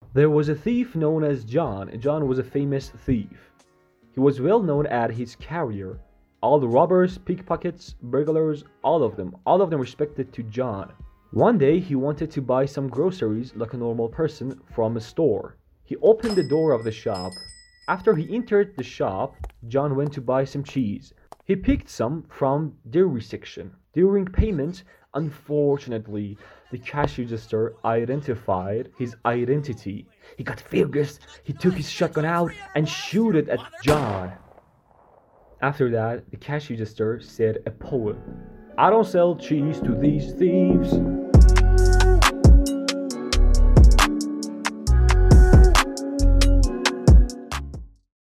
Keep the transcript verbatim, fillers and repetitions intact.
There was a thief known as John. John was a famous thief. He was well known at his career. All the robbers, pickpockets, burglars, all of them, all of them respected to John. One day he wanted to buy some groceries like a normal person from a store. He opened the door of the shop. After he entered the shop, John went to buy some cheese. He picked some from dairy section. During payment, unfortunately, the cash register identified his identity. He got furious. He took his shotgun out and shot it at John. After that, the cash register said a poem. I don't sell cheese to these thieves.